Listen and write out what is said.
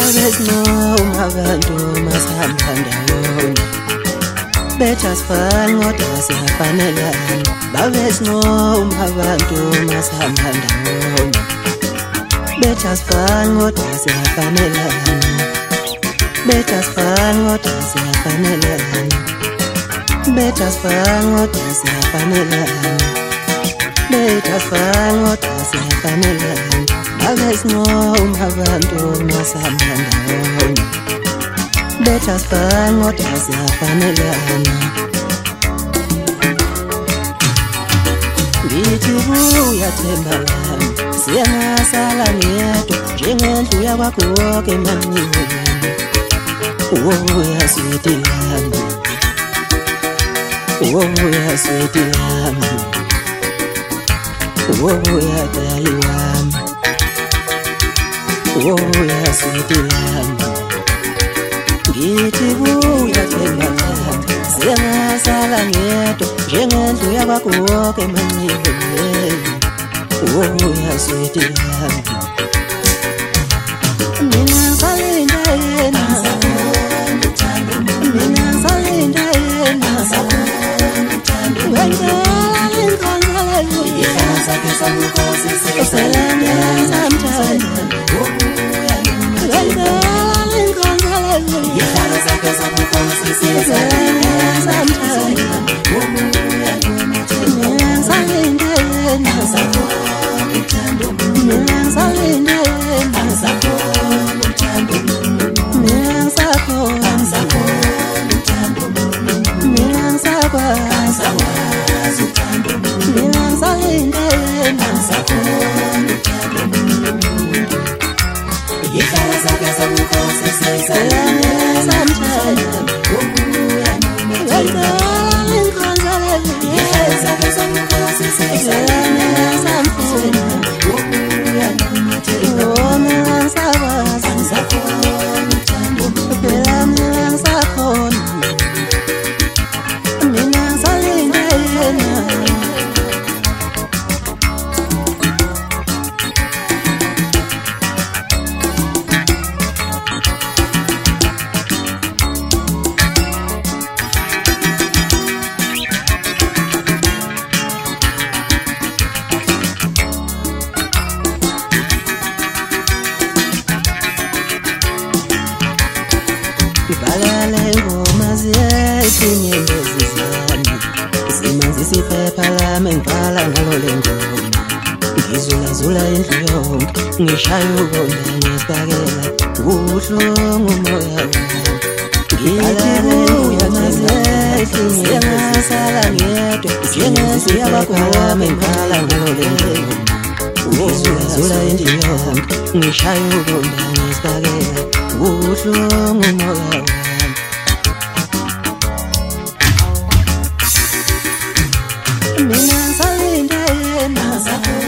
babesinoma abantu masihamba ndawonye betha sifane kodwa siyafanelana babesinoma abantu masihamba ndawonye betha sifane kodwa siyafanelana betha sifane kodwa siyafanelana betha sifane kodwa siyafanelana betha sifane kodwa siyafanelana babesinoma abantu masihamba ndawonye betha sifane kodwa siyafanelana ngithi buya themba lami siyangasala ngedwa njengendlu yakwakho wonke emanyweni ubuya switi lami ubuya switi lami ubuya dali wami ubuya switi lami ngithi buya themba lami siyangasala ngedwa njengendlu yakwakho wonke emanyweni ubuya switi lami mina ngisalinda yena mina ngisalinda yena wengela inkonzelo sakhe samkhosi siselana samthanda wengela inkonzelo sakhe samkhosi siselana samthanda mina ngisalinda yena mina ngisalinda yena balale ngoma ziyezinyendo zizami simanzi siphepha lami ngibhala ngalo le ngoma ngizulazula indlu yonke ngishaya ubona ngesibakela ubuhlungu umoya wami ngithi ngoma ziyezinyendo ngedwa njengenzi yakwakho wami ngibhala ngalo le ngoma ngizulazula indlu yonke ngishaya ubona ngesibakela ubuhlungu umoya wami mina ngisalinda yena